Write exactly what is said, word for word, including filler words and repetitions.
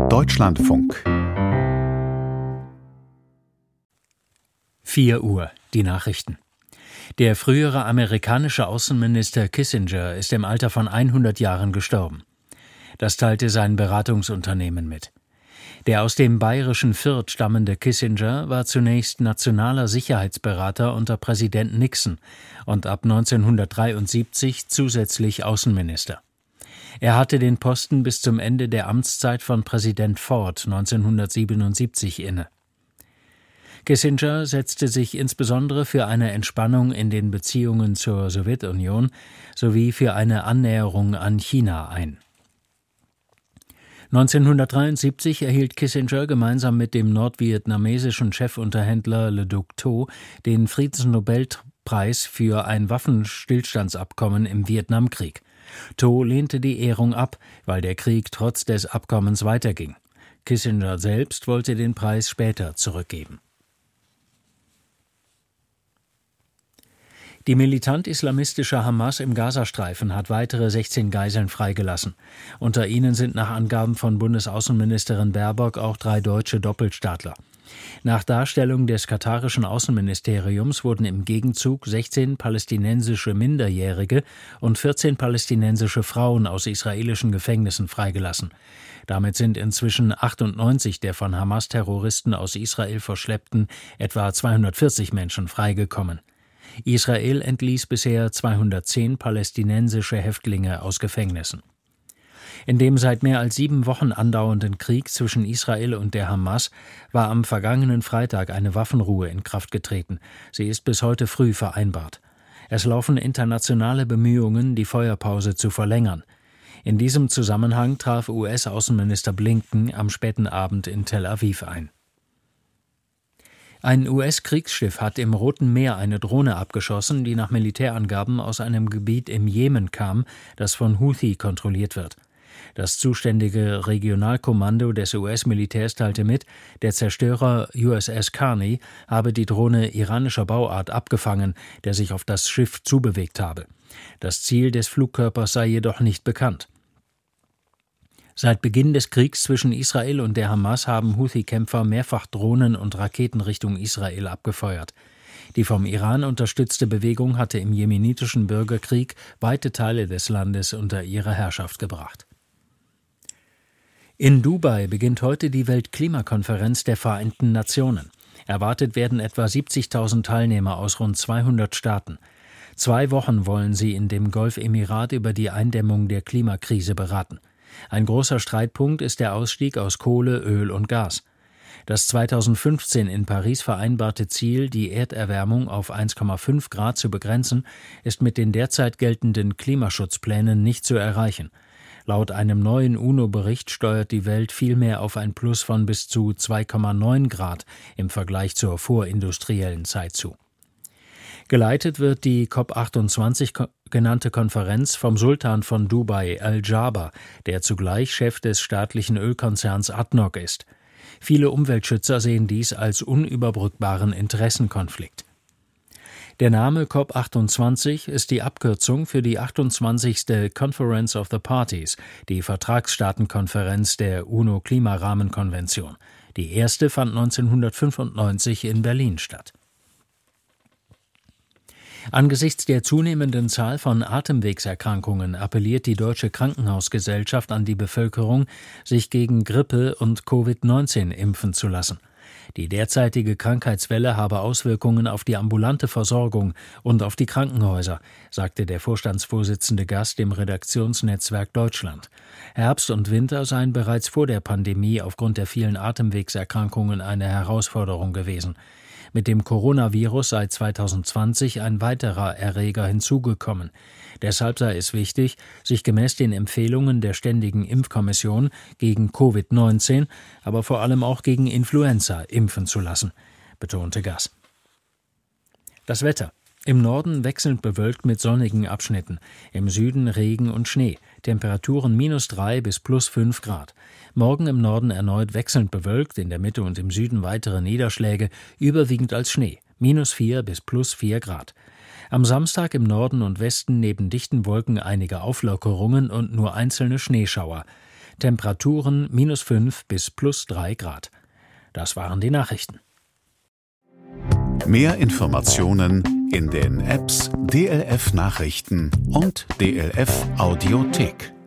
Deutschlandfunk. vier Uhr, die Nachrichten. Der frühere amerikanische Außenminister Kissinger ist im Alter von hundert Jahren gestorben. Das teilte sein Beratungsunternehmen mit. Der aus dem bayerischen Fürth stammende Kissinger war zunächst nationaler Sicherheitsberater unter Präsident Nixon und ab neunzehnhundertdreiundsiebzig zusätzlich Außenminister. Er hatte den Posten bis zum Ende der Amtszeit von Präsident Ford neunzehnhundertsiebenundsiebzig inne. Kissinger setzte sich insbesondere für eine Entspannung in den Beziehungen zur Sowjetunion sowie für eine Annäherung an China ein. neunzehnhundertdreiundsiebzig erhielt Kissinger gemeinsam mit dem nordvietnamesischen Chefunterhändler Le Duc Tho den Friedensnobelpreis für ein Waffenstillstandsabkommen im Vietnamkrieg. Tho lehnte die Ehrung ab, weil der Krieg trotz des Abkommens weiterging. Kissinger selbst wollte den Preis später zurückgeben. Die militant-islamistische Hamas im Gazastreifen hat weitere sechzehn Geiseln freigelassen. Unter ihnen sind nach Angaben von Bundesaußenministerin Baerbock auch drei deutsche Doppelstaatler. Nach Darstellung des katarischen Außenministeriums wurden im Gegenzug sechzehn palästinensische Minderjährige und vierzehn palästinensische Frauen aus israelischen Gefängnissen freigelassen. Damit sind inzwischen achtundneunzig der von Hamas-Terroristen aus Israel verschleppten etwa zweihundertvierzig Menschen freigekommen. Israel entließ bisher zweihundertzehn palästinensische Häftlinge aus Gefängnissen. In dem seit mehr als sieben Wochen andauernden Krieg zwischen Israel und der Hamas war am vergangenen Freitag eine Waffenruhe in Kraft getreten. Sie ist bis heute früh vereinbart. Es laufen internationale Bemühungen, die Feuerpause zu verlängern. In diesem Zusammenhang traf U S-Außenminister Blinken am späten Abend in Tel Aviv ein. Ein U S-Kriegsschiff hat im Roten Meer eine Drohne abgeschossen, die nach Militärangaben aus einem Gebiet im Jemen kam, das von Houthi kontrolliert wird. Das zuständige Regionalkommando des U S-Militärs teilte mit, der Zerstörer U S S Carney habe die Drohne iranischer Bauart abgefangen, der sich auf das Schiff zubewegt habe. Das Ziel des Flugkörpers sei jedoch nicht bekannt. Seit Beginn des Kriegs zwischen Israel und der Hamas haben Houthi-Kämpfer mehrfach Drohnen und Raketen Richtung Israel abgefeuert. Die vom Iran unterstützte Bewegung hatte im jemenitischen Bürgerkrieg weite Teile des Landes unter ihre Herrschaft gebracht. In Dubai beginnt heute die Weltklimakonferenz der Vereinten Nationen. Erwartet werden etwa siebzigtausend Teilnehmer aus rund zweihundert Staaten. Zwei Wochen wollen sie in dem Golfemirat über die Eindämmung der Klimakrise beraten. Ein großer Streitpunkt ist der Ausstieg aus Kohle, Öl und Gas. Das zweitausendfünfzehn in Paris vereinbarte Ziel, die Erderwärmung auf eins Komma fünf Grad zu begrenzen, ist mit den derzeit geltenden Klimaschutzplänen nicht zu erreichen. Laut einem neuen UNO-Bericht steuert die Welt vielmehr auf ein Plus von bis zu zwei Komma neun Grad im Vergleich zur vorindustriellen Zeit zu. Geleitet wird die COP achtundzwanzig genannte Konferenz vom Sultan von Dubai, Al-Jaber, der zugleich Chef des staatlichen Ölkonzerns A D N O C ist. Viele Umweltschützer sehen dies als unüberbrückbaren Interessenkonflikt. Der Name COP achtundzwanzig ist die Abkürzung für die achtundzwanzigste Conference of the Parties, die Vertragsstaatenkonferenz der UNO-Klimarahmenkonvention. Die erste fand neunzehnhundertfünfundneunzig in Berlin statt. Angesichts der zunehmenden Zahl von Atemwegserkrankungen appelliert die Deutsche Krankenhausgesellschaft an die Bevölkerung, sich gegen Grippe und Covid neunzehn impfen zu lassen. Die derzeitige Krankheitswelle habe Auswirkungen auf die ambulante Versorgung und auf die Krankenhäuser, sagte der Vorstandsvorsitzende Gast im Redaktionsnetzwerk Deutschland. Herbst und Winter seien bereits vor der Pandemie aufgrund der vielen Atemwegserkrankungen eine Herausforderung gewesen. Mit dem Coronavirus sei zweitausendzwanzig ein weiterer Erreger hinzugekommen. Deshalb sei es wichtig, sich gemäß den Empfehlungen der Ständigen Impfkommission gegen Covid neunzehn, aber vor allem auch gegen Influenza impfen zu lassen, betonte Gass. Das Wetter. Im Norden wechselnd bewölkt mit sonnigen Abschnitten, im Süden Regen und Schnee, Temperaturen minus drei bis plus fünf Grad. Morgen im Norden erneut wechselnd bewölkt, in der Mitte und im Süden weitere Niederschläge, überwiegend als Schnee, minus vier bis plus vier Grad. Am Samstag im Norden und Westen neben dichten Wolken einige Auflockerungen und nur einzelne Schneeschauer. Temperaturen minus fünf bis plus drei Grad. Das waren die Nachrichten. Mehr Informationen in den Apps D L F Nachrichten und D L F Audiothek.